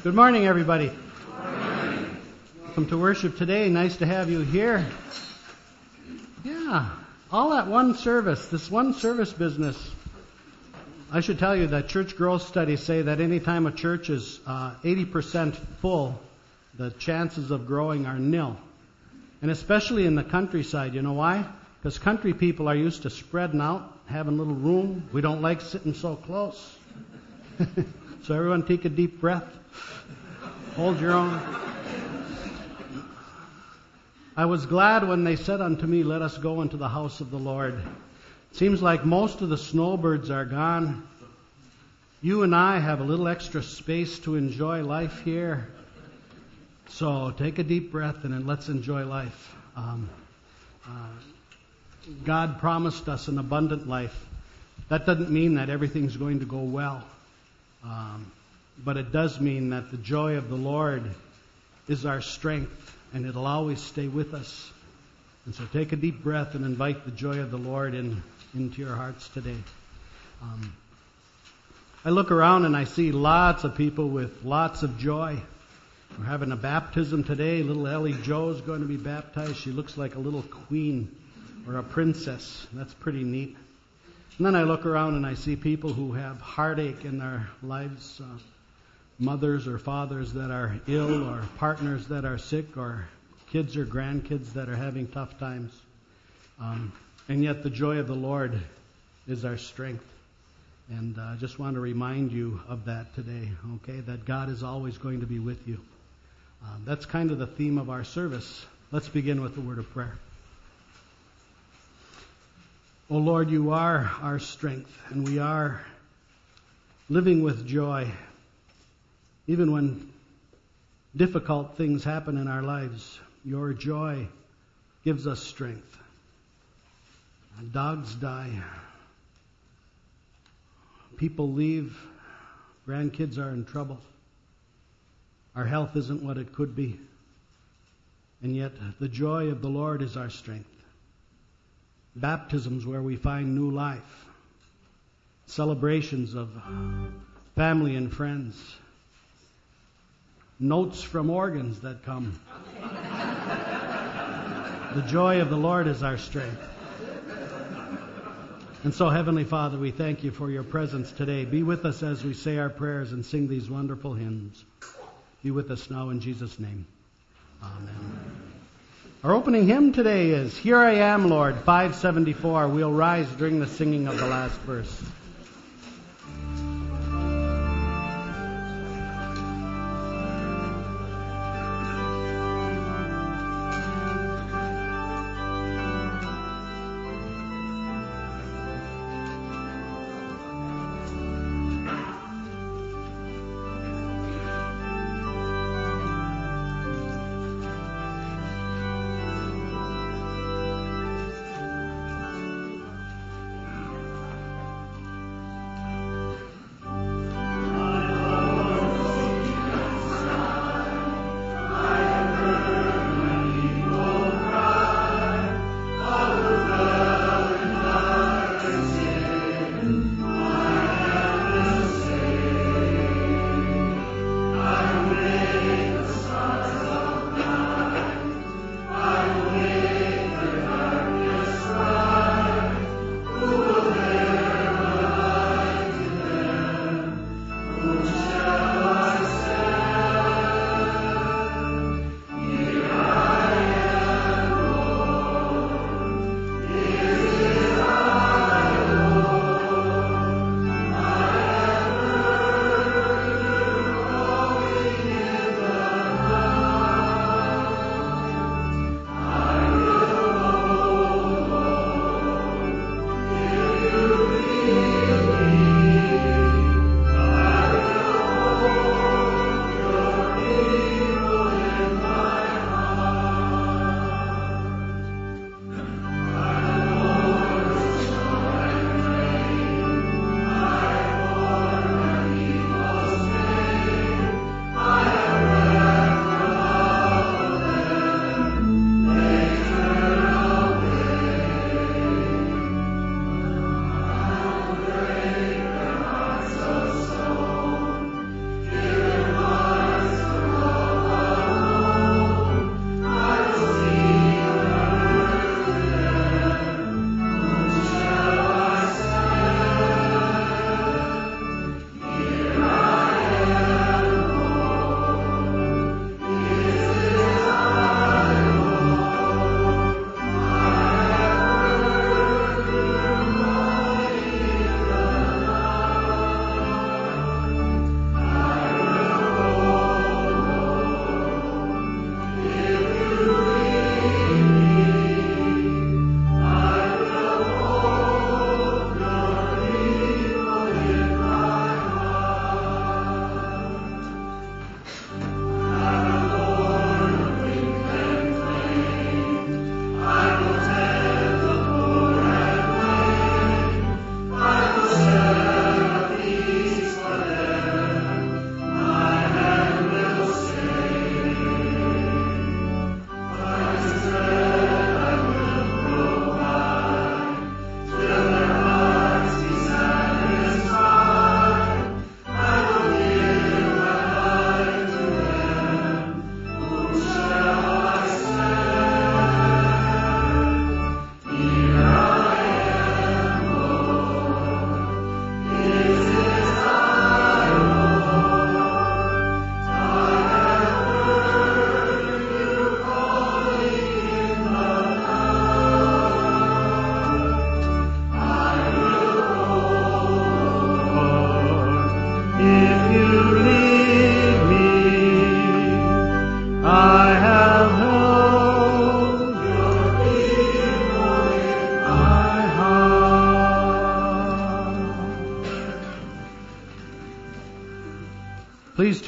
Good morning, everybody. Welcome to worship today. Nice to have you here. Yeah, all at one service. This one service business. I should tell you that church growth studies say that any time a church is 80% full, the chances of growing are nil. And especially in the countryside. You know why? Because country people are used to spreading out, having little room. We don't like sitting so close. So everyone take a deep breath. Hold your own. I was glad when they said unto me, let us go into the house of the Lord. It seems like most of the snowbirds are gone. You and I have a little extra space to enjoy life here. So take a deep breath and then let's enjoy life. God promised us an abundant life. That doesn't mean that everything's going to go well. But it does mean that the joy of the Lord is our strength, and it'll always stay with us. And so take a deep breath and invite the joy of the Lord into your hearts today. I look around and I see lots of people with lots of joy. We're having a baptism today. Little Ellie Joe's going to be baptized. She looks like a little queen or a princess. That's pretty neat. And then I look around and I see people who have heartache in their lives, mothers or fathers that are ill, or partners that are sick, or kids or grandkids that are having tough times. And yet the joy of the Lord is our strength. And I just want to remind you of that today, okay, that God is always going to be with you. That's kind of the theme of our service. Let's begin with the word of prayer. Oh Lord, you are our strength, and we are living with joy. Even when difficult things happen in our lives, your joy gives us strength. Dogs die. People leave. Grandkids are in trouble. Our health isn't what it could be. And yet the joy of the Lord is our strength. Baptisms where we find new life. Celebrations of family and friends. Notes from organs that come. The joy of the Lord is our strength. And so, Heavenly Father, we thank you for your presence today. Be with us as we say our prayers and sing these wonderful hymns. Be with us now in Jesus' name. Amen. Our opening hymn today is Here I Am, Lord, 574. We'll rise during the singing of the last verse.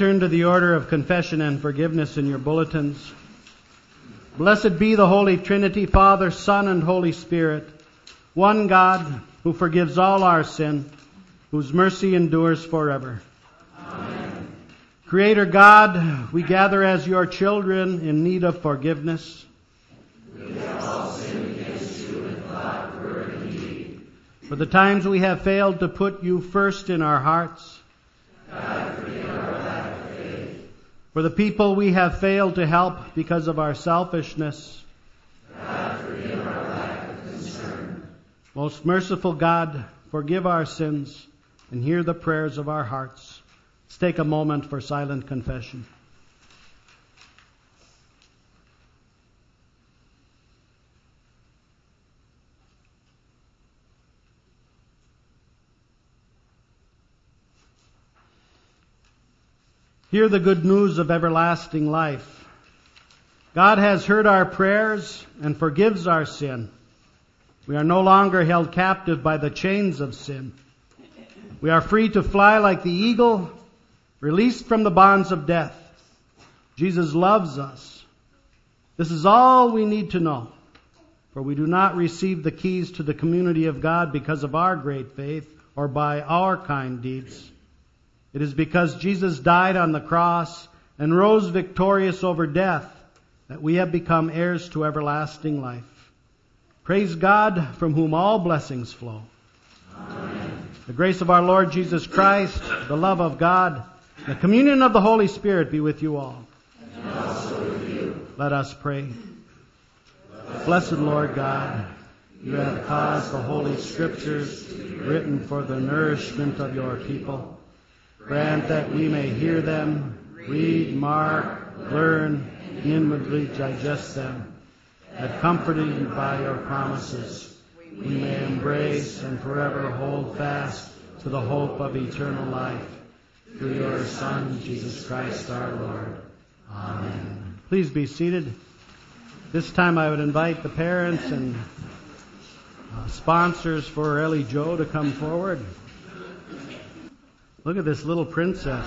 Please turn to the order of confession and forgiveness in your bulletins. Blessed be the Holy Trinity, Father, Son, and Holy Spirit, one God who forgives all our sin, whose mercy endures forever. Amen. Creator God, we gather as your children in need of forgiveness. We have all sinned against you in thought, word, and deed. For the times we have failed to put you first in our hearts. God, forgive our lack of faith. For the people we have failed to help because of our selfishness. God, forgive our lack of concern. Most merciful God, forgive our sins and hear the prayers of our hearts. Let's take a moment for silent confession. Hear the good news of everlasting life. God has heard our prayers and forgives our sin. We are no longer held captive by the chains of sin. We are free to fly like the eagle, released from the bonds of death. Jesus loves us. This is all we need to know, for we do not receive the keys to the community of God because of our great faith or by our kind deeds. It is because Jesus died on the cross and rose victorious over death that we have become heirs to everlasting life. Praise God, from whom all blessings flow. Amen. The grace of our Lord Jesus Christ, the love of God, the communion of the Holy Spirit be with you all. And also with you. Let us pray. Blessed Lord God, you have caused the Holy Scriptures to be written for the nourishment of your people. Grant that we may hear them, read, mark, learn, and inwardly digest them, that comforted by your promises, we may embrace and forever hold fast to the hope of eternal life. Through your Son, Jesus Christ our Lord. Amen. Please be seated. This time I would invite the parents and sponsors for Ellie Joe to come forward. Look at this little princess.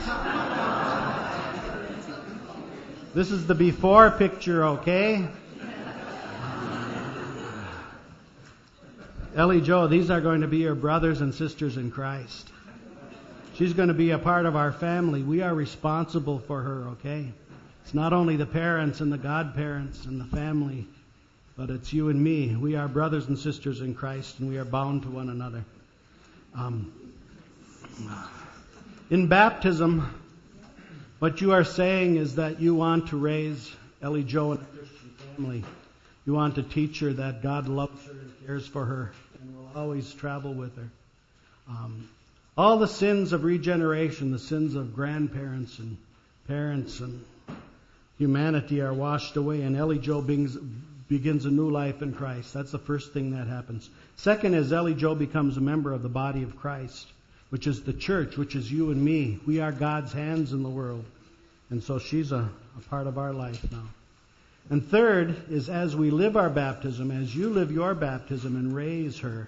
This is the before picture, okay? Ellie Joe, these are going to be your brothers and sisters in Christ. She's going to be a part of our family. We are responsible for her, okay? It's not only the parents and the godparents and the family, but it's you and me. We are brothers and sisters in Christ, and we are bound to one another. In baptism, what you are saying is that you want to raise Ellie Joe in a Christian family. You want to teach her that God loves her and cares for her and will always travel with her. All the sins of regeneration, the sins of grandparents and parents and humanity are washed away, and Ellie Joe begins a new life in Christ. That's the first thing that happens. Second is Ellie Joe becomes a member of the body of Christ, which is the church, which is you and me. We are God's hands in the world. And so she's a part of our life now. And third is as we live our baptism, as you live your baptism and raise her,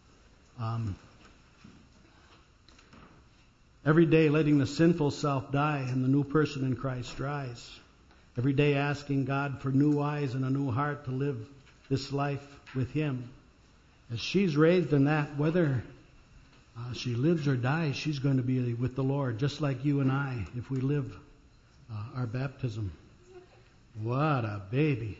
every day letting the sinful self die and the new person in Christ rise. Every day asking God for new eyes and a new heart to live this life with Him. As she's raised in that, whether she lives or dies, she's going to be with the Lord, just like you and I, if we live our baptism. What a baby.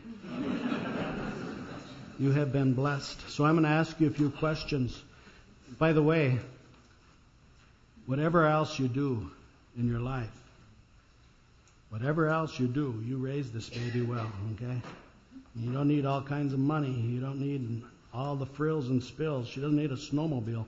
You have been blessed. So I'm going to ask you a few questions. By the way, whatever else you do in your life, whatever else you do, you raise this baby well, okay? You don't need all kinds of money. You don't need all the frills and spills. She doesn't need a snowmobile.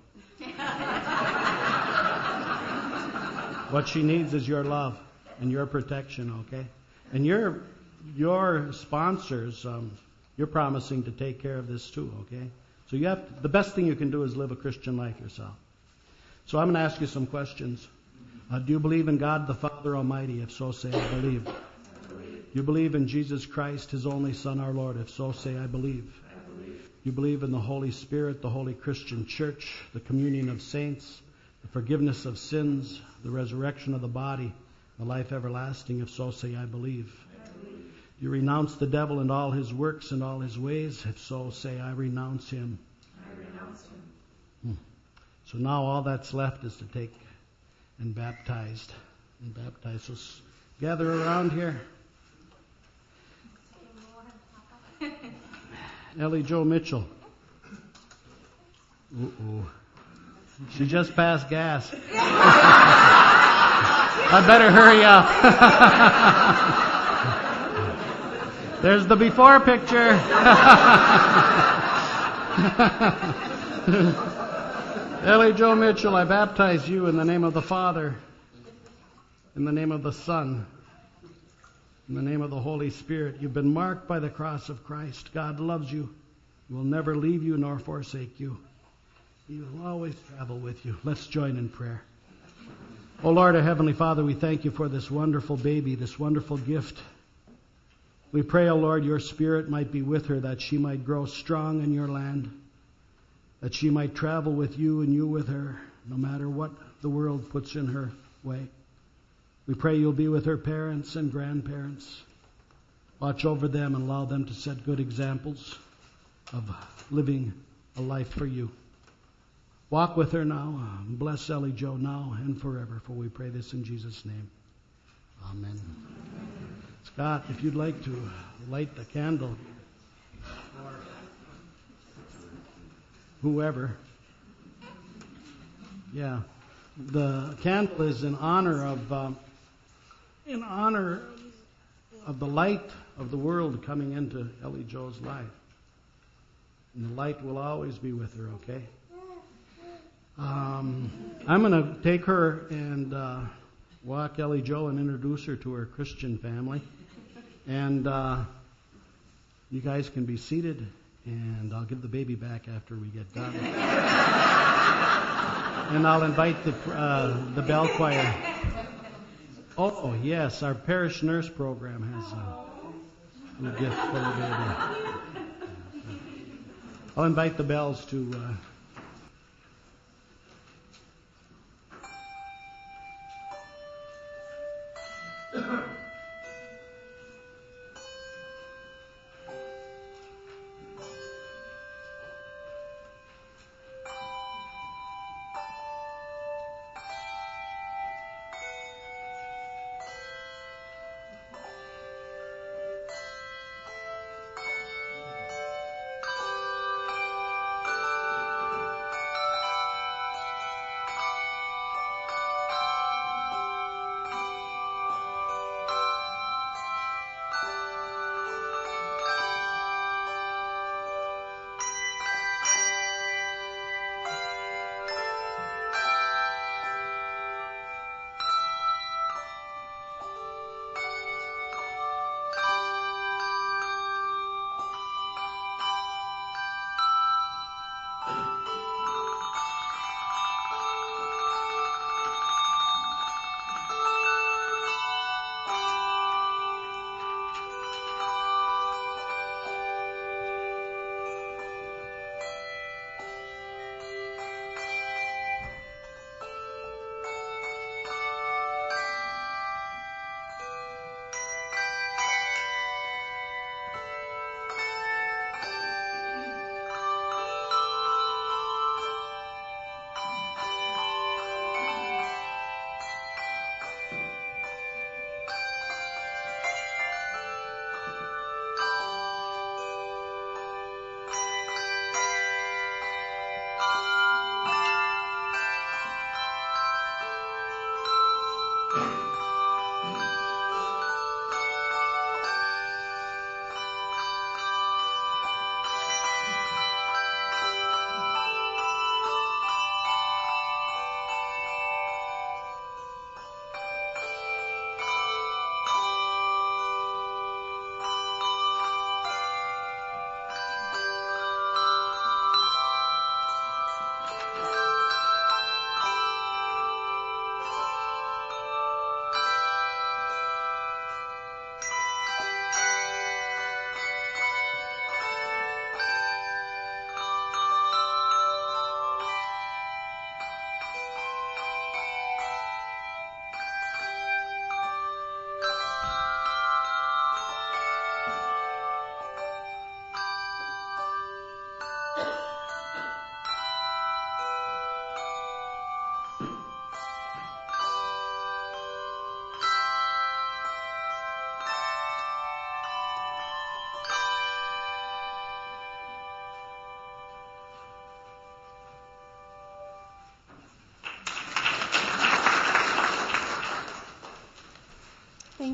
What she needs is your love and your protection, okay? And your sponsors, you're promising to take care of this too, okay? So the best thing you can do is live a Christian life yourself. So I'm going to ask you some questions. Do you believe in God the Father Almighty? If so, say, I believe. You believe in Jesus Christ, His only Son, our Lord? If so, say, I believe. You believe in the Holy Spirit, the Holy Christian Church, the communion of saints, the forgiveness of sins, the resurrection of the body, the life everlasting? If so, say, I believe. You renounce the devil and all his works and all his ways? If so, say, I renounce him. I renounce him. So now all that's left is to take and baptize. So gather around here. Ellie Joe Mitchell. She just passed gas. I better hurry up. There's the before picture. Ellie Joe Mitchell, I baptize you in the name of the Father, in the name of the Son, in the name of the Holy Spirit. You've been marked by the cross of Christ. God loves you. He will never leave you nor forsake you. He will always travel with you. Let's join in prayer. Oh Lord, our Heavenly Father, we thank you for this wonderful baby, this wonderful gift. We pray, O Lord, your Spirit might be with her, that she might grow strong in your land, that she might travel with you and you with her, no matter what the world puts in her way. We pray you'll be with her parents and grandparents. Watch over them and allow them to set good examples of living a life for you. Walk with her now. Bless Ellie Joe now and forever, for we pray this in Jesus' name. Amen. Scott, if you'd like to light the candle, or whoever. Yeah, the candle is in honor of the light of the world coming into Ellie Joe's life. And the light will always be with her, okay? I'm going to take her and walk Ellie Joe and introduce her to her Christian family. And you guys can be seated, and I'll give the baby back after we get done. And I'll invite the bell choir. Oh, yes, our parish nurse program has a gift for the baby. I'll invite the bells to...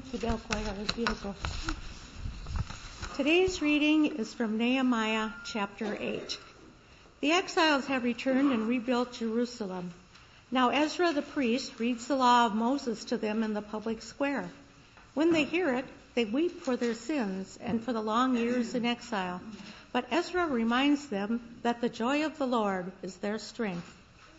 The bell choir was beautiful. Today's reading is from Nehemiah chapter 8. The exiles have returned and rebuilt Jerusalem. Now Ezra the priest reads the law of Moses to them in the public square. When they hear it, they weep for their sins and for the long years in exile. But Ezra reminds them that the joy of the Lord is their strength.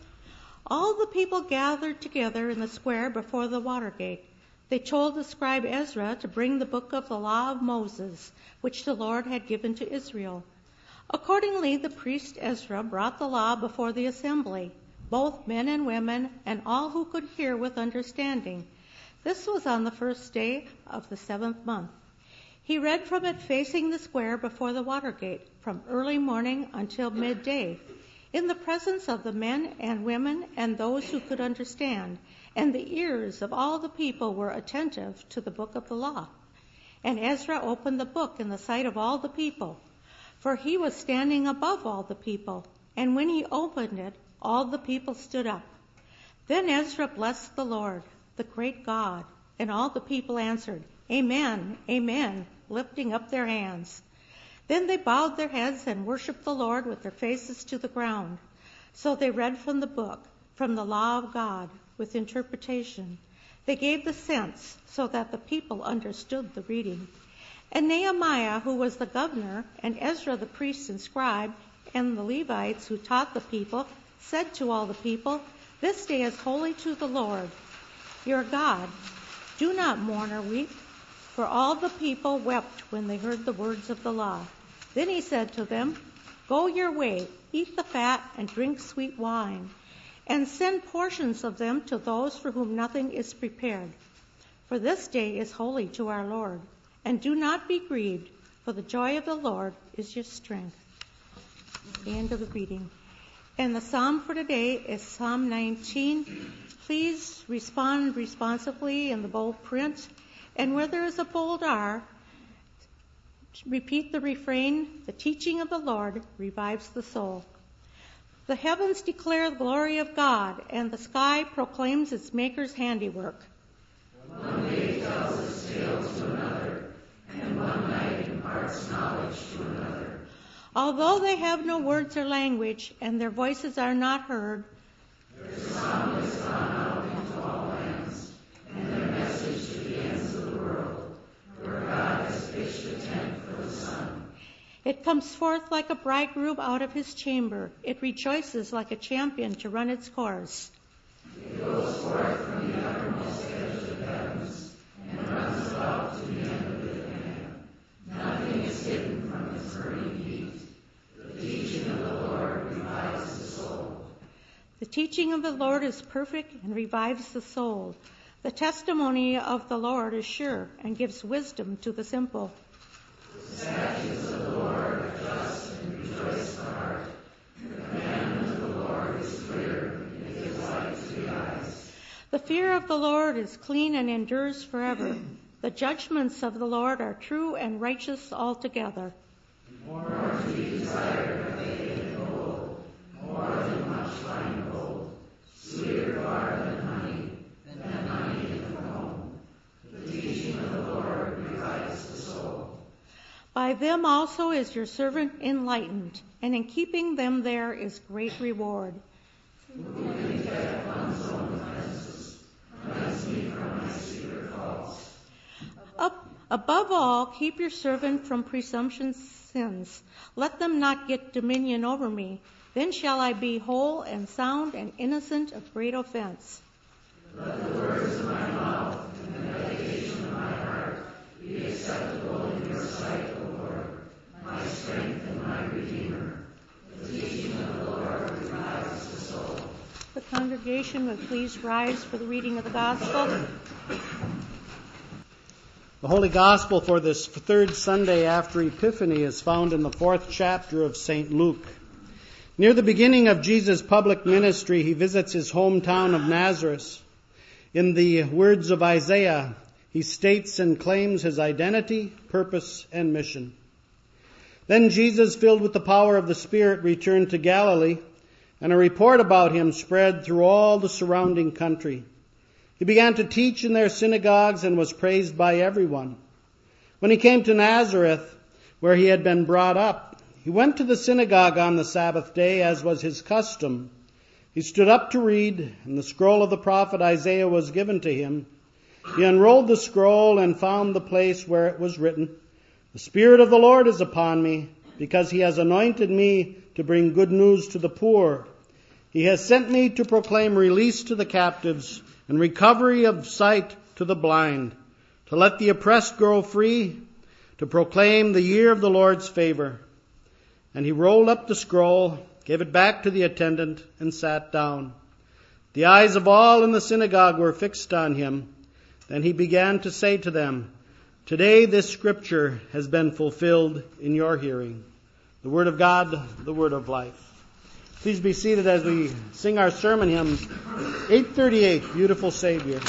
All the people gathered together in the square before the water gate. They told the scribe Ezra to bring the book of the law of Moses, which the Lord had given to Israel. Accordingly, the priest Ezra brought the law before the assembly, both men and women, and all who could hear with understanding. This was on the first day of the 7th month. He read from it facing the square before the water gate, from early morning until midday, in the presence of the men and women and those who could understand, and the ears of all the people were attentive to the book of the law. And Ezra opened the book in the sight of all the people, for he was standing above all the people. And when he opened it, all the people stood up. Then Ezra blessed the Lord, the great God, and all the people answered, Amen, Amen, lifting up their hands. Then they bowed their heads and worshipped the Lord with their faces to the ground. So they read from the book, from the law of God, with interpretation. They gave the sense so that the people understood the reading. And Nehemiah, who was the governor, and Ezra the priest and scribe, and the Levites who taught the people, said to all the people, This day is holy to the Lord, your God. Do not mourn or weep. For all the people wept when they heard the words of the law. Then he said to them, Go your way, eat the fat and drink sweet wine, and send portions of them to those for whom nothing is prepared. For this day is holy to our Lord. And do not be grieved, for the joy of the Lord is your strength. The end of the reading. And the psalm for today is Psalm 19. Please respond responsively in the bold print. And where there is a bold R, repeat the refrain, The teaching of the Lord revives the soul. The heavens declare the glory of God, and the sky proclaims its Maker's handiwork. One day tells its tale to another, and one night imparts knowledge to another. Although they have no words or language, and their voices are not heard, their sound has gone out into all lands, and their message to the ends of the world, where God has pitched a tent for the sun. It comes forth like a bridegroom out of his chamber. It rejoices like a champion to run its course. It goes forth from the uttermost edge of the heavens, and runs about to the end of the land. Nothing is hidden from its burning heat. The teaching of the Lord revives the soul. The teaching of the Lord is perfect and revives the soul. The testimony of the Lord is sure and gives wisdom to the simple. The statutes of the Lord are just and rejoice the heart. The commandment of the Lord is clear and gives light to the eyes. The fear of the Lord is clean and endures forever. The judgments of the Lord are true and righteous altogether. More to be desired are they than gold, more than much fine gold, sweeter far than honey in the comb. The teaching of the Lord revives the soul. By them also is your servant enlightened, and in keeping them there is great reward. Who can detect one's own offenses? Cleanse me from my secret faults. Above all, keep your servant from presumption's sins. Let them not get dominion over me. Then shall I be whole and sound and innocent of great offense. Let the words of my mouth and the meditation of my heart be acceptable in your sight, O Lord, my strength and my Redeemer. The teaching of the Lord revives the soul. The congregation would please rise for the reading of the gospel. The Holy Gospel for this third Sunday after Epiphany is found in the 4th chapter of St. Luke. Near the beginning of Jesus' public ministry, he visits his hometown of Nazareth. In the words of Isaiah, he states and claims his identity, purpose, and mission. Then Jesus, filled with the power of the Spirit, returned to Galilee, and a report about him spread through all the surrounding country. He began to teach in their synagogues and was praised by everyone. When he came to Nazareth, where he had been brought up, he went to the synagogue on the Sabbath day, as was his custom. He stood up to read, and the scroll of the prophet Isaiah was given to him. He unrolled the scroll and found the place where it was written, "The Spirit of the Lord is upon me, because he has anointed me to bring good news to the poor. He has sent me to proclaim release to the captives and recovery of sight to the blind, to let the oppressed go free, to proclaim the year of the Lord's favor." And he rolled up the scroll, gave it back to the attendant, and sat down. The eyes of all in the synagogue were fixed on him. Then he began to say to them, "Today this scripture has been fulfilled in your hearing." The word of God, the word of life. Please be seated as we sing our sermon hymn, 838, Beautiful Savior.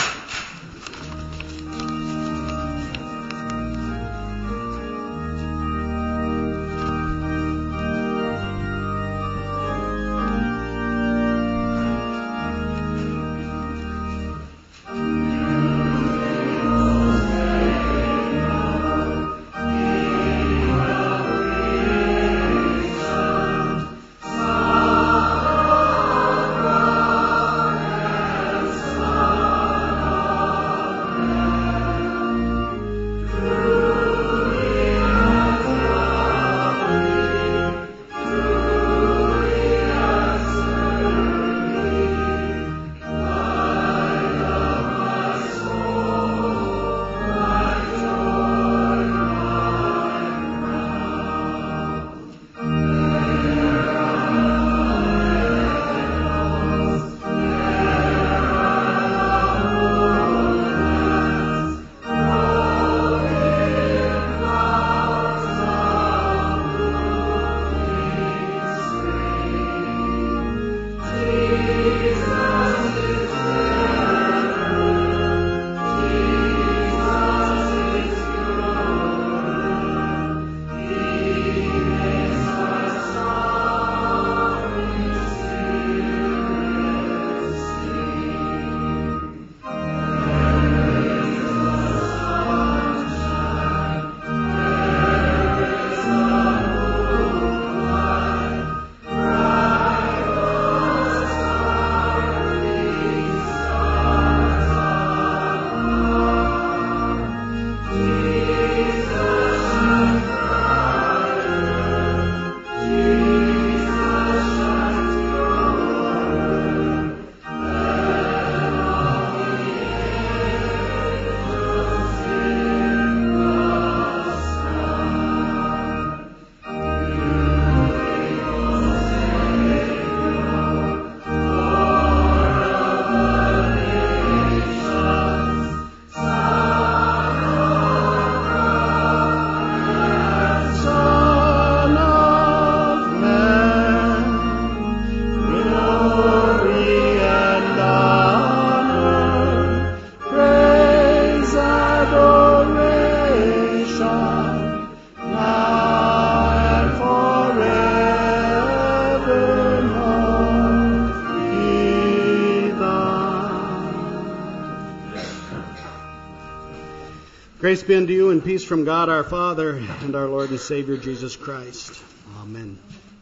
Grace be unto you and peace from God our Father and our Lord and Savior Jesus Christ. Amen.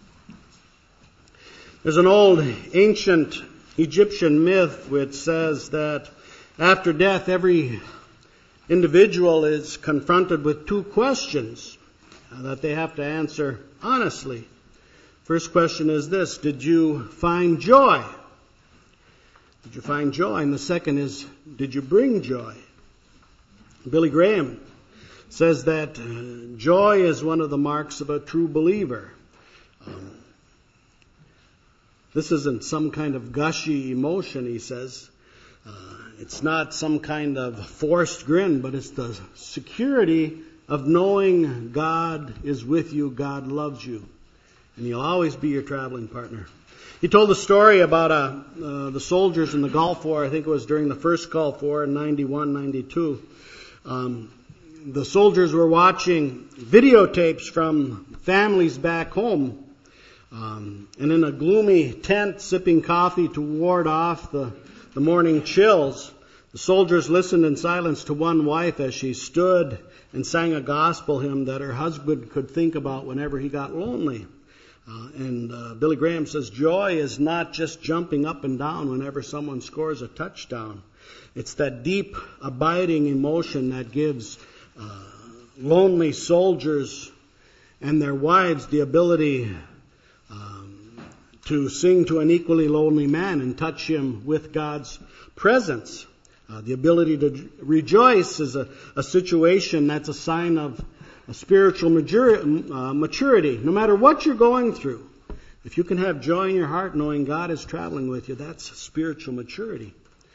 There's an old ancient Egyptian myth which says that after death every individual is confronted with two questions that they have to answer honestly. First question is this: did you find joy? Did you find joy? And the second is, did you bring joy? Billy Graham says that joy is one of the marks of a true believer. This isn't some kind of gushy emotion, he says. It's not some kind of forced grin, but it's the security of knowing God is with you, God loves you, and He'll always be your traveling partner. He told a story about the soldiers in the Gulf War. I think it was during the first Gulf War in 91, 92. The soldiers were watching videotapes from families back home, and in a gloomy tent sipping coffee to ward off the morning chills, The soldiers listened in silence to one wife as she stood and sang a gospel hymn that her husband could think about whenever he got lonely. Billy Graham says, joy is not just jumping up and down whenever someone scores a touchdown. It's that deep, abiding emotion that gives lonely soldiers and their wives the ability to sing to an equally lonely man and touch him with God's presence. The ability to rejoice is a situation that's a sign of a spiritual maturity. No matter what you're going through, if you can have joy in your heart knowing God is traveling with you, that's spiritual maturity.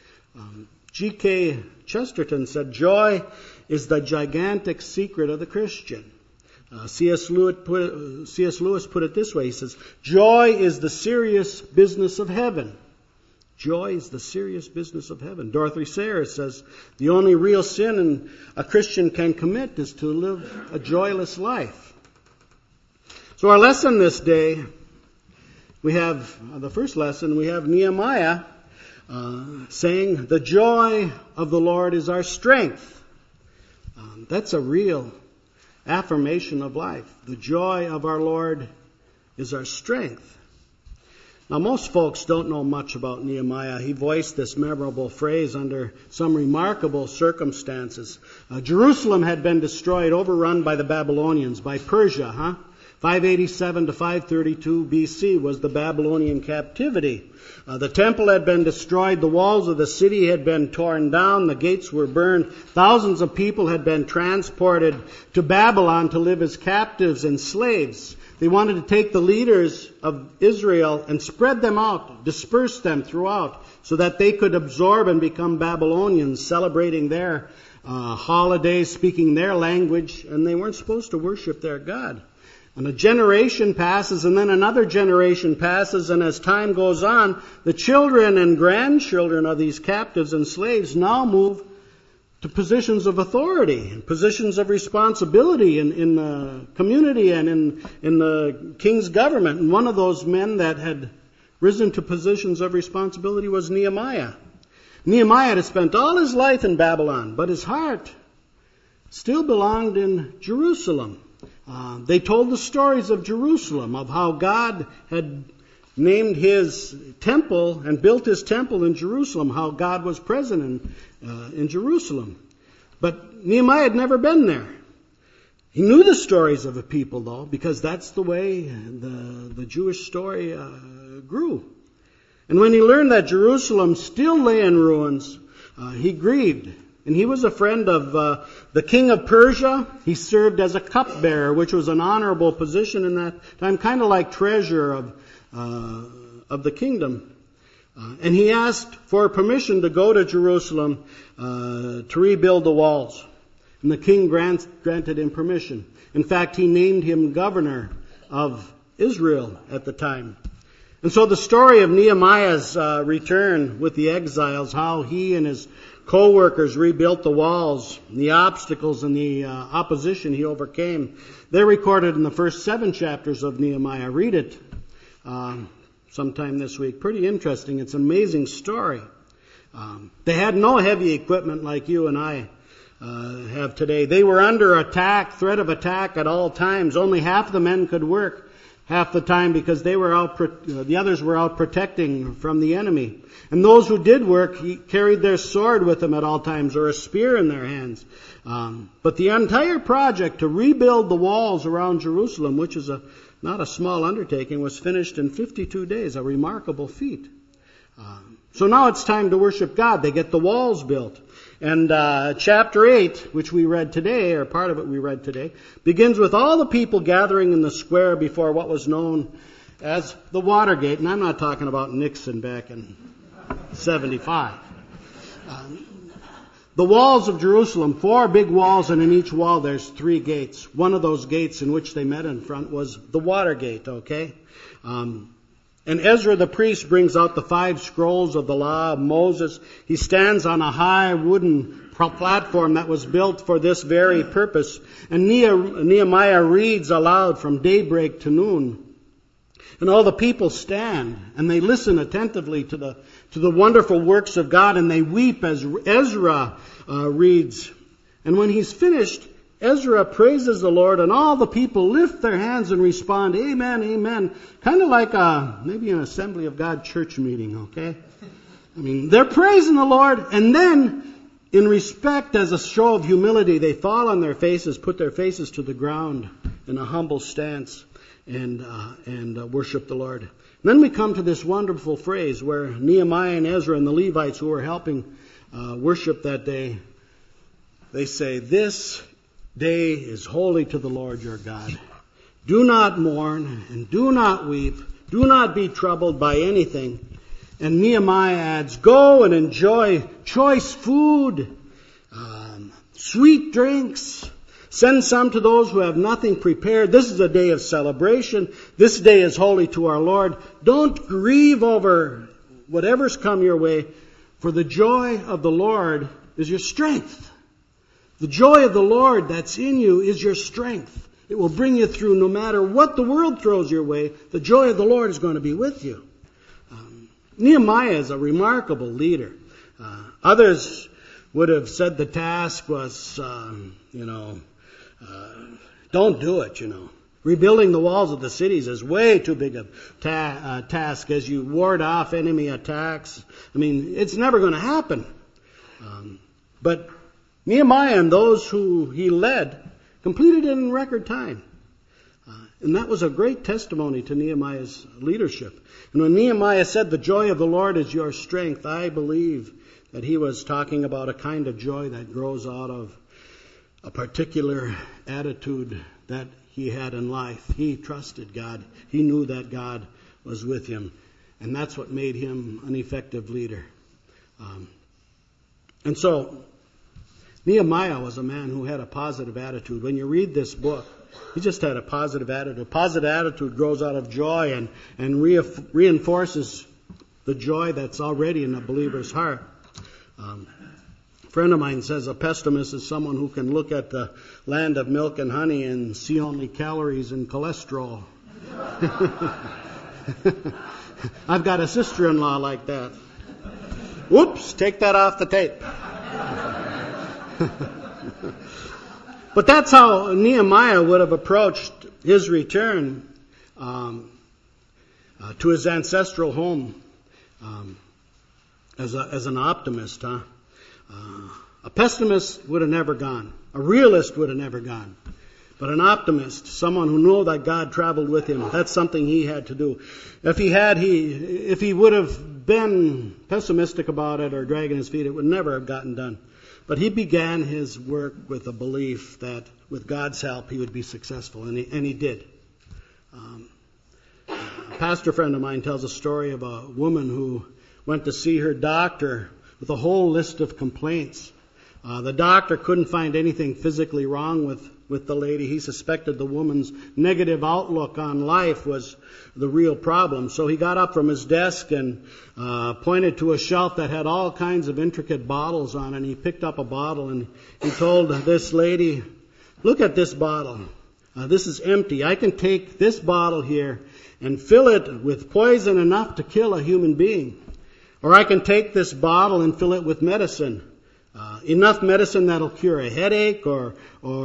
G.K. Chesterton said, joy is the gigantic secret of the Christian. C.S. Lewis put it this way. He says, joy is the serious business of heaven. Joy is the serious business of heaven. Dorothy Sayers says, the only real sin a Christian can commit is to live a joyless life. So our lesson this day, we have the first lesson, we have Nehemiah saying, the joy of the Lord is our strength. That's a real affirmation of life. The joy of our Lord is our strength. Now, most folks don't know much about Nehemiah. He voiced this memorable phrase under some remarkable circumstances. Jerusalem had been destroyed, overrun by the Babylonians, by Persia, 587 to 532 BC was the Babylonian captivity. The temple had been destroyed. The walls of the city had been torn down. The gates were burned. Thousands of people had been transported to Babylon to live as captives and slaves. They wanted to take the leaders of Israel and spread them out, disperse them throughout, so that they could absorb and become Babylonians, celebrating their holidays, speaking their language, and they weren't supposed to worship their God. And a generation passes, and then another generation passes, and as time goes on, the children and grandchildren of these captives and slaves now move to positions of authority and positions of responsibility in the community and in the king's government. And one of those men that had risen to positions of responsibility was Nehemiah. Nehemiah had spent all his life in Babylon, but his heart still belonged in Jerusalem. They told the stories of Jerusalem, of how God had named his temple and built his temple in Jerusalem, how God was present in Jerusalem. But Nehemiah had never been there. He knew the stories of the people, though, because that's the way the Jewish story grew. And when he learned that Jerusalem still lay in ruins, he grieved. And he was a friend of the king of Persia. He served as a cupbearer, which was an honorable position in that time, kind of like treasurer of the kingdom. And he asked for permission to go to Jerusalem to rebuild the walls. And the king granted him permission. In fact, he named him governor of Israel at the time. And so the story of Nehemiah's return with the exiles, how he and his co-workers rebuilt the walls, the obstacles and the opposition he overcame, they're recorded in the first 7 chapters of Nehemiah. Read it sometime this week. Pretty interesting. It's an amazing story. They had no heavy equipment like you and I have today. They were under attack, threat of attack at all times. Only half the men could work half the time because they were out, the others were out protecting from the enemy. And those who did work carried their sword with them at all times, or a spear in their hands. But the entire project to rebuild the walls around Jerusalem, which is not a small undertaking, was finished in 52 days, a remarkable feat. So now it's time to worship God. They get the walls built. And chapter 8, which we read today, or part of it we read today, begins with all the people gathering in the square before what was known as the Watergate. And I'm not talking about Nixon back in 75. The walls of Jerusalem, 4 big walls, and in each wall there's 3 gates. One of those gates in which they met in front was the Watergate, okay? And Ezra the priest brings out the 5 scrolls of the law of Moses. He stands on a high wooden platform that was built for this very purpose. And Nehemiah reads aloud from daybreak to noon. And all the people stand and they listen attentively to the wonderful works of God, and they weep as Ezra reads. And when he's finished, Ezra praises the Lord, and all the people lift their hands and respond, Amen, Amen. Kind of like maybe an Assembly of God church meeting, okay? I mean, they're praising the Lord, and then in respect, as a show of humility, they fall on their faces, put their faces to the ground in a humble stance, and worship the Lord. And then we come to this wonderful phrase where Nehemiah and Ezra and the Levites who were helping worship that day, they say, This day is holy to the Lord your God. Do not mourn and do not weep. Do not be troubled by anything. And Nehemiah adds, Go and enjoy choice food, sweet drinks. Send some to those who have nothing prepared. This is a day of celebration. This day is holy to our Lord. Don't grieve over whatever's come your way, for the joy of the Lord is your strength. The joy of the Lord that's in you is your strength. It will bring you through no matter what the world throws your way. The joy of the Lord is going to be with you. Nehemiah is a remarkable leader. Others would have said the task was, don't do it, Rebuilding the walls of the cities is way too big a task as you ward off enemy attacks. I mean, it's never going to happen. But Nehemiah and those who he led completed it in record time. And that was a great testimony to Nehemiah's leadership. And when Nehemiah said, the joy of the Lord is your strength, I believe that he was talking about a kind of joy that grows out of a particular attitude that he had in life. He trusted God. He knew that God was with him. And that's what made him an effective leader. And so, Nehemiah was a man who had a positive attitude. When you read this book, he just had a positive attitude. A positive attitude grows out of joy and reinforces the joy that's already in a believer's heart. A friend of mine says a pessimist is someone who can look at the land of milk and honey and see only calories and cholesterol. I've got a sister-in-law like that. Whoops, take that off the tape. But that's how Nehemiah would have approached his return to his ancestral home as an optimist. A pessimist would have never gone. A realist would have never gone. But an optimist, someone who knew that God traveled with him, that's something he had to do. If he would have been pessimistic about it or dragging his feet, it would never have gotten done. But he began his work with a belief that with God's help he would be successful, and he did. A pastor friend of mine tells a story of a woman who went to see her doctor with a whole list of complaints. The doctor couldn't find anything physically wrong with the lady. He suspected the woman's negative outlook on life was the real problem. So he got up from his desk and pointed to a shelf that had all kinds of intricate bottles on it. And he picked up a bottle and he told this lady, look at this bottle. This is empty. I can take this bottle here and fill it with poison enough to kill a human being. Or I can take this bottle and fill it with medicine. Enough medicine that'll cure a headache or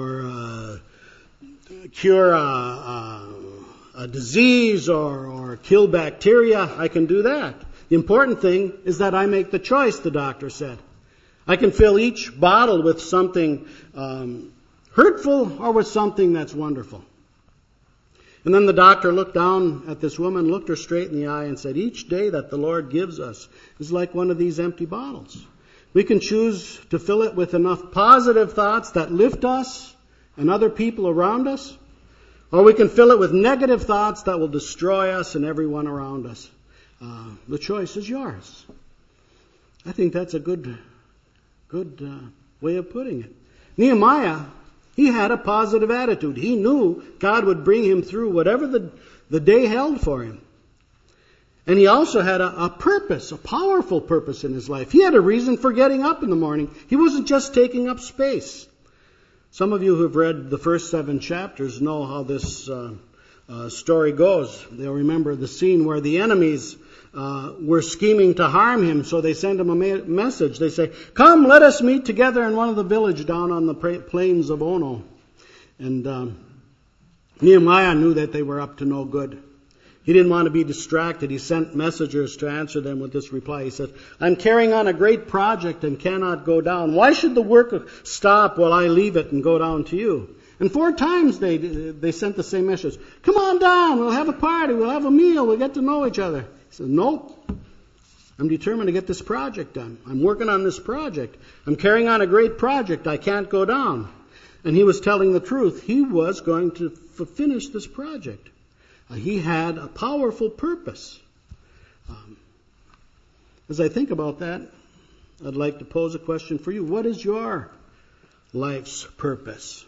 cure a disease or kill bacteria. I can do that. The important thing is that I make the choice, the doctor said. I can fill each bottle with something hurtful or with something that's wonderful. And then the doctor looked down at this woman, looked her straight in the eye and said, each day that the Lord gives us is like one of these empty bottles. We can choose to fill it with enough positive thoughts that lift us and other people around us, or we can fill it with negative thoughts that will destroy us and everyone around us. The choice is yours. I think that's a good way of putting it. Nehemiah, he had a positive attitude. He knew God would bring him through whatever the day held for him. And he also had a purpose, a powerful purpose in his life. He had a reason for getting up in the morning. He wasn't just taking up space. Some of you who have read the first 7 chapters know how this story goes. They'll remember the scene where the enemies were scheming to harm him, so they send him a message. They say, "Come, let us meet together in one of the villages down on the plains of Ono." And Nehemiah knew that they were up to no good. He didn't want to be distracted. He sent messengers to answer them with this reply. He said, "I'm carrying on a great project and cannot go down. Why should the work stop while I leave it and go down to you?" And 4 times they sent the same message. "Come on down. We'll have a party. We'll have a meal. We'll get to know each other." He said, "Nope. I'm determined to get this project done. I'm working on this project. I'm carrying on a great project. I can't go down." And he was telling the truth. He was going to finish this project. He had a powerful purpose. As I think about that, I'd like to pose a question for you. What is your life's purpose?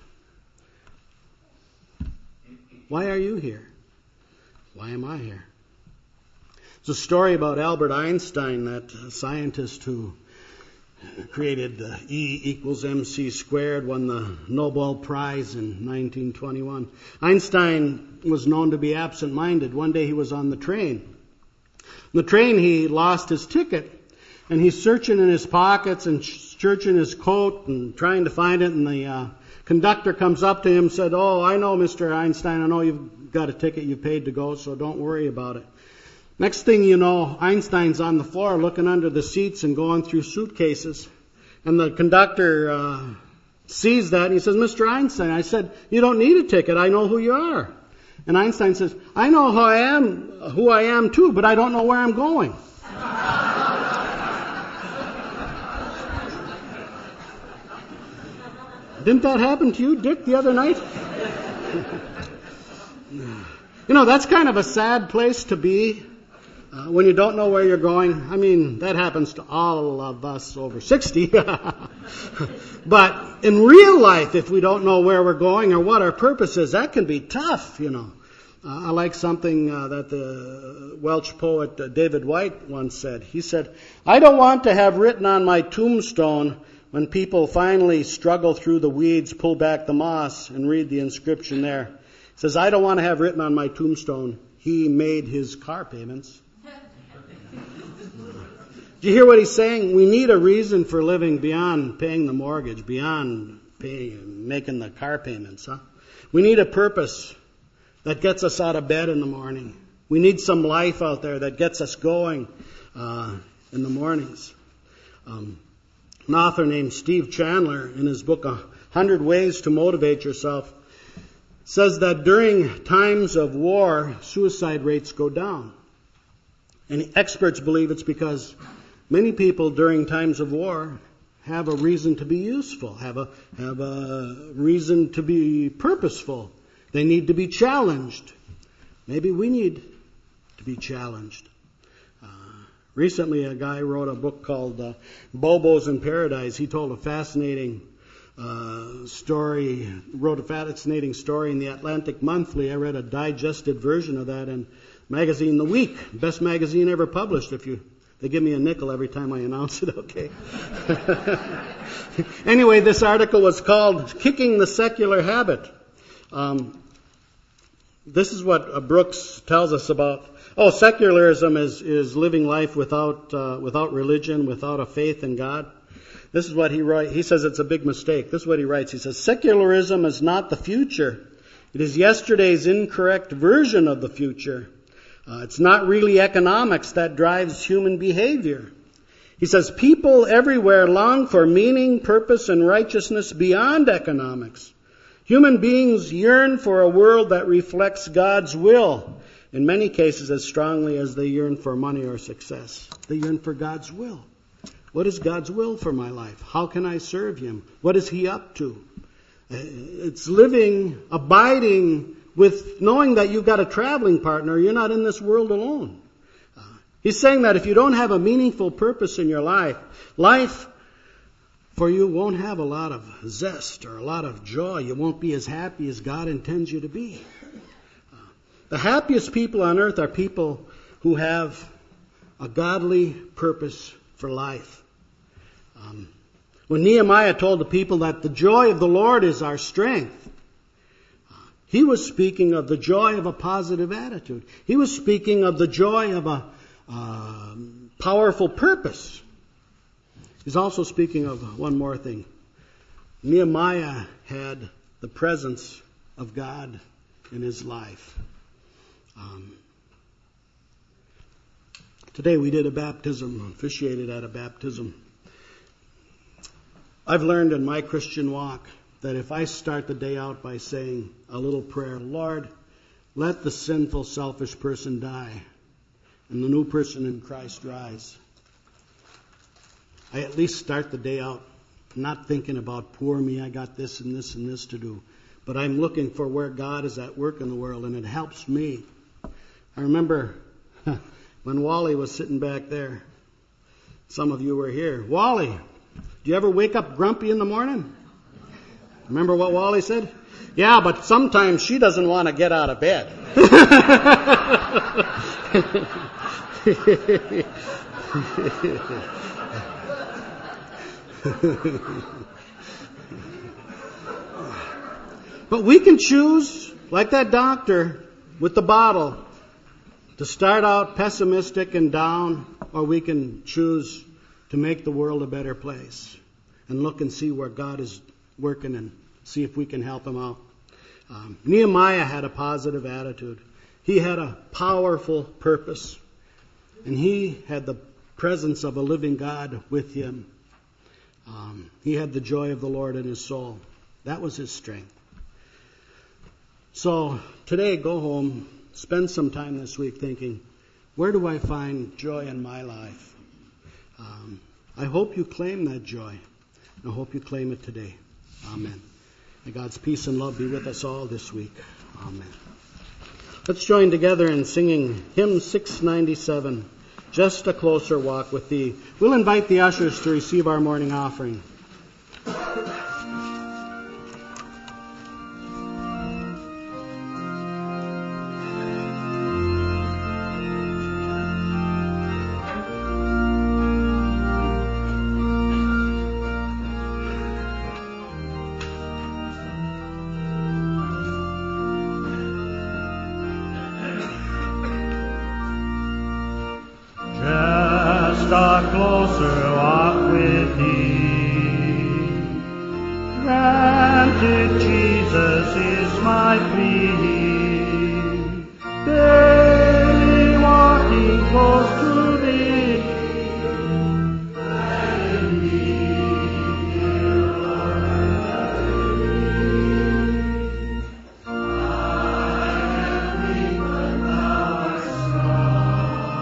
Why are you here? Why am I here? There's a story about Albert Einstein, that scientist who created E = mc squared, won the Nobel Prize in 1921. Einstein was known to be absent-minded. One day he was on the train. On the train he lost his ticket, and he's searching in his pockets and searching his coat and trying to find it, and the conductor comes up to him and said, "Oh, I know, Mr. Einstein, I know you've got a ticket, you paid to go, so don't worry about it." Next thing you know, Einstein's on the floor looking under the seats and going through suitcases. And the conductor sees that and he says, "Mr. Einstein," I said, "you don't need a ticket. I know who you are." And Einstein says, "I know who I am too, but I don't know where I'm going." Didn't that happen to you, Dick, the other night? That's kind of a sad place to be. When you don't know where you're going. I mean, that happens to all of us over 60. But in real life, if we don't know where we're going or what our purpose is, that can be tough, I like something that the Welsh poet David White once said. He said, "I don't want to have written on my tombstone, when people finally struggle through the weeds, pull back the moss, and read the inscription there." He says, "I don't want to have written on my tombstone, he made his car payments." Do you hear what he's saying? We need a reason for living beyond paying the mortgage, beyond making the car payments. We need a purpose that gets us out of bed in the morning. We need some life out there that gets us going in the mornings. An author named Steve Chandler, in his book 100 Ways to Motivate Yourself, says that during times of war, suicide rates go down. And experts believe it's because many people during times of war have a reason to be useful, have a reason to be purposeful. They need to be challenged. Maybe we need to be challenged. Recently, a guy wrote a book called Bobos in Paradise. He told a fascinating story, wrote a fascinating story in the Atlantic Monthly. I read a digested version of that in magazine The Week, best magazine ever published. They give me a nickel every time I announce it, okay? Anyway, this article was called "Kicking the Secular Habit." This is what Brooks tells us about. Secularism is living life without religion, without a faith in God. This is what he writes. He says it's a big mistake. This is what he writes. He says, "Secularism is not the future. It is yesterday's incorrect version of the future. It's not really economics that drives human behavior." He says, "People everywhere long for meaning, purpose, and righteousness beyond economics. Human beings yearn for a world that reflects God's will, in many cases as strongly as they yearn for money or success. They yearn for God's will. What is God's will for my life? How can I serve Him? What is He up to?" It's living, abiding with knowing that you've got a traveling partner. You're not in this world alone. He's saying that if you don't have a meaningful purpose in your life for you won't have a lot of zest or a lot of joy. You won't be as happy as God intends you to be. The happiest people on earth are people who have a godly purpose for life. When Nehemiah told the people that the joy of the Lord is our strength, He was speaking of the joy of a positive attitude. He was speaking of the joy of a powerful purpose. He's also speaking of one more thing. Nehemiah had the presence of God in his life. Today we did a baptism, officiated at a baptism. I've learned in my Christian walk that if I start the day out by saying a little prayer, Lord, let the sinful, selfish person die and the new person in Christ rise, I at least start the day out not thinking about poor me, I got this and this and this to do, but I'm looking for where God is at work in the world, and it helps me. I remember when Wally was sitting back there, some of you were here. Wally, do you ever wake up grumpy in the morning? Remember what Wally said? Yeah, but sometimes she doesn't want to get out of bed. But we can choose, like that doctor with the bottle, to start out pessimistic and down, or we can choose to make the world a better place and look and see where God is working and see if we can help him out. Nehemiah had a positive attitude. He had a powerful purpose. And he had the presence of a living God with him. He had the joy of the Lord in his soul. That was his strength. So today, go home, spend some time this week thinking, where do I find joy in my life? I hope you claim that joy. I hope you claim it today. Amen. May God's peace and love be with us all this week. Amen. Let's join together in singing hymn 697, Just a Closer Walk with Thee. We'll invite the ushers to receive our morning offering. A closer walk with Thee. Granted, Jesus is my plea. Daily walking close to Thee. Let me, dear Lord, I am weak, but Thou art strong.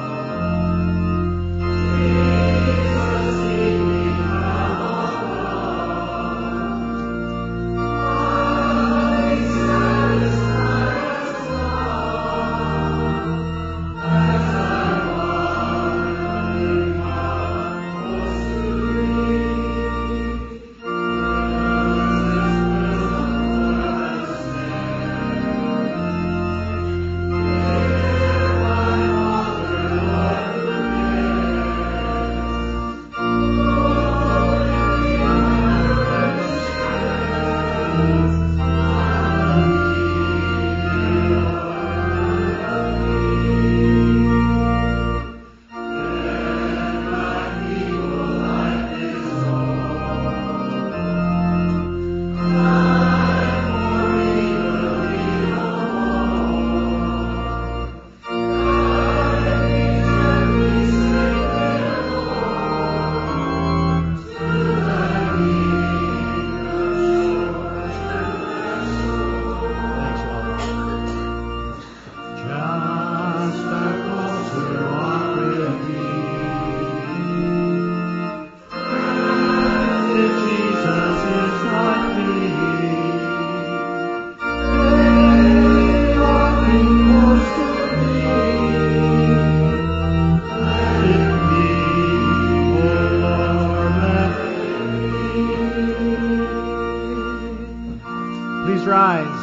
Please rise.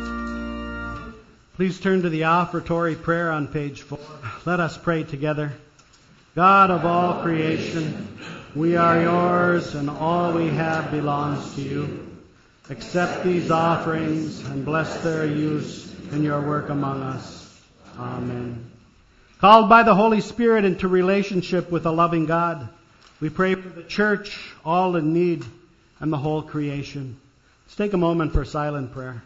Please turn to the offertory prayer on page 4. Let us pray together. God of all creation, we are yours, and all we have belongs to you. Accept these offerings and bless their use in your work among us. Amen. Called by the Holy Spirit into relationship with a loving God, we pray for the church, all in need, and the whole creation. Let's take a moment for silent prayer.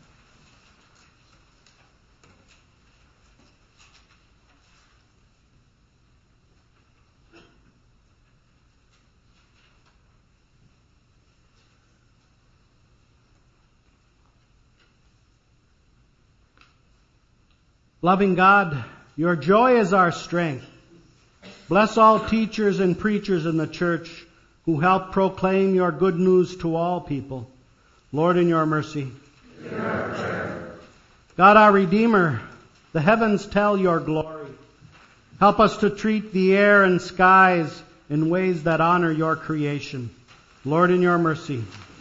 Loving God, your joy is our strength. Bless all teachers and preachers in the church who help proclaim your good news to all people. Lord, in your mercy. God, our Redeemer, the heavens tell your glory. Help us to treat the air and skies in ways that honor your creation. Lord, in your mercy.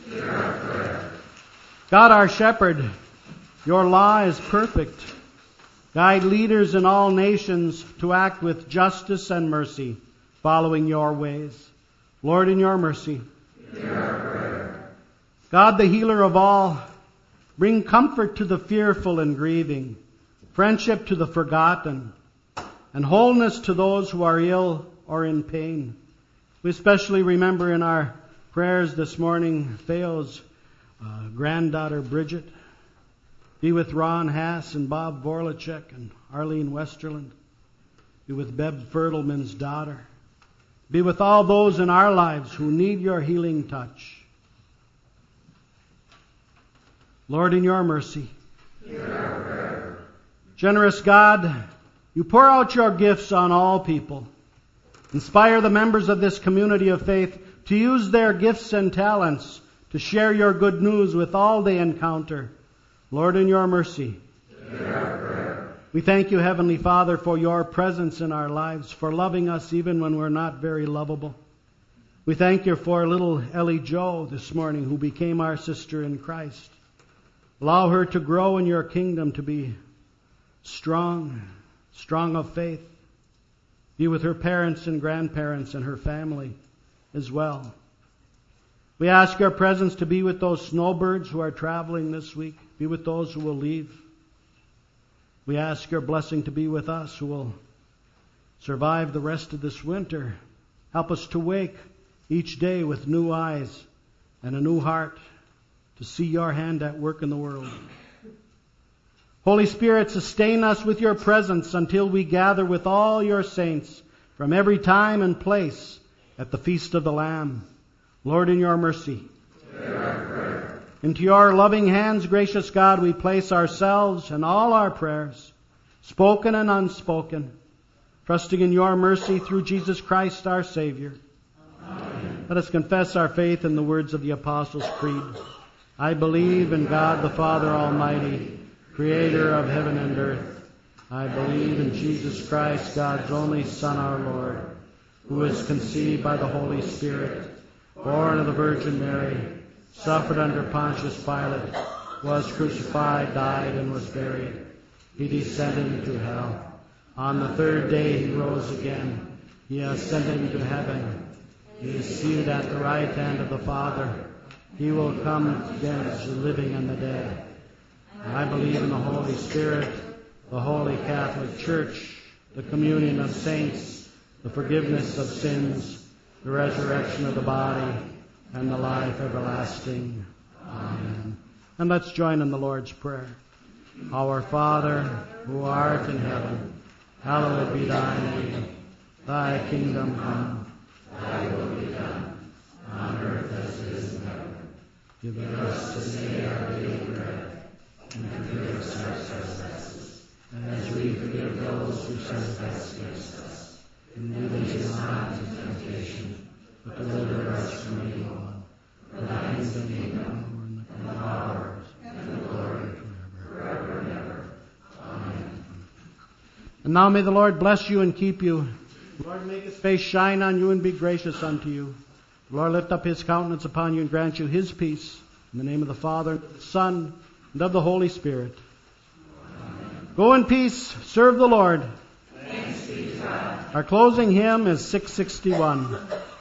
God, our Shepherd, your law is perfect. Guide leaders in all nations to act with justice and mercy, following your ways. Lord, in your mercy. God, the healer of all, bring comfort to the fearful and grieving, friendship to the forgotten, and wholeness to those who are ill or in pain. We especially remember in our prayers this morning Theo's granddaughter Bridget. Be with Ron Haas and Bob Vorlachek and Arlene Westerland. Be with Beb Fertelman's daughter. Be with all those in our lives who need your healing touch. Lord, in your mercy. Generous God, you pour out your gifts on all people. Inspire the members of this community of faith to use their gifts and talents to share your good news with all they encounter. Lord, in your mercy. We thank you, Heavenly Father, for your presence in our lives, for loving us even when we're not very lovable. We thank you for little Ellie Jo this morning, who became our sister in Christ. Allow her to grow in your kingdom, to be strong of faith. Be with her parents and grandparents and her family as well. We ask your presence to be with those snowbirds who are traveling this week. Be with those who will leave. We ask your blessing to be with us who will survive the rest of this winter. Help us to wake each day with new eyes and a new heart to see your hand at work in the world. Holy Spirit, sustain us with your presence until we gather with all your saints from every time and place at the feast of the Lamb. Lord, in your mercy. Into your loving hands, gracious God, we place ourselves and all our prayers, spoken and unspoken, trusting in your mercy through Jesus Christ, our Savior. Amen. Let us confess our faith in the words of the Apostles' Creed. I believe in God the Father Almighty, creator of heaven and earth. I believe in Jesus Christ, God's only Son, our Lord, who was conceived by the Holy Spirit, born of the Virgin Mary, suffered under Pontius Pilate, was crucified, died, and was buried. He descended into hell. On the third day he rose again. He ascended into heaven. He is seated at the right hand of the Father. He will come again to the living and the dead. I believe in the Holy Spirit, the Holy Catholic Church, the communion of saints, the forgiveness of sins, the resurrection of the body, and the life everlasting. Amen. And let's join in the Lord's Prayer. Our Father, who art in heaven, hallowed be thy name. Thy kingdom come, thy will be done, on earth as it is in heaven. Give us this day our daily bread, and forgive us our trespasses, as we forgive those who trespass against us. And lead us not into temptation, but deliver us from evil. For thine is the kingdom, and the power, and the glory, forever and ever. Amen. And now may the Lord bless you and keep you. The Lord make his face shine on you and be gracious unto you. The Lord lift up his countenance upon you and grant you his peace. In the name of the Father, and of the Son, and of the Holy Spirit. Amen. Go in peace. Serve the Lord. Thanks be to God. Our closing hymn is 661.